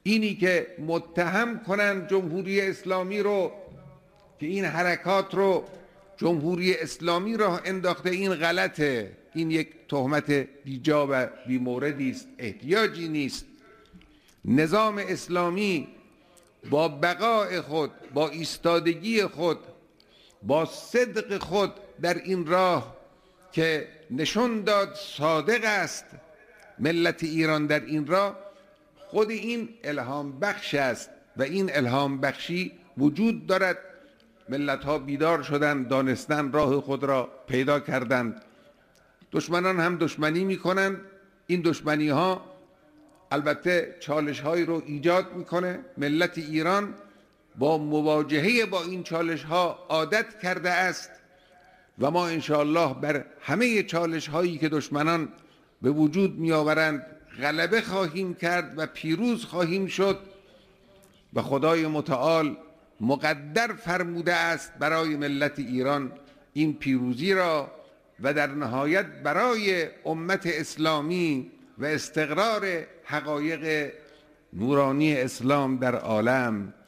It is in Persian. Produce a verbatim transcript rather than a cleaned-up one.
اینی که متهم کنن جمهوری اسلامی رو که این حرکات رو جمهوری اسلامی راه انداخته، این غلطه. این یک تهمت بیجا و بی‌موردی است، احتیاجی نیست. نظام اسلامی با بقای خود، با ایستادگی خود، با صدق خود در این راه که نشون داد صادق است ملت ایران در این راه، خود این الهام بخش است و این الهام بخشی وجود دارد. ملت ها بیدار شدند، دانستن راه خود را پیدا کردند. دشمنان هم دشمنی میکنند. این دشمنی ها البته چالش هایی رو ایجاد میکنه. ملت ایران با مواجهه با این چالش ها عادت کرده است و ما انشاءالله بر همه چالش هایی که دشمنان به وجود می آورند غلبه خواهیم کرد و پیروز خواهیم شد و خدای متعال مقدر فرموده است برای ملت ایران این پیروزی را و در نهایت برای امت اسلامی و استقرار حقایق نورانی اسلام در عالم.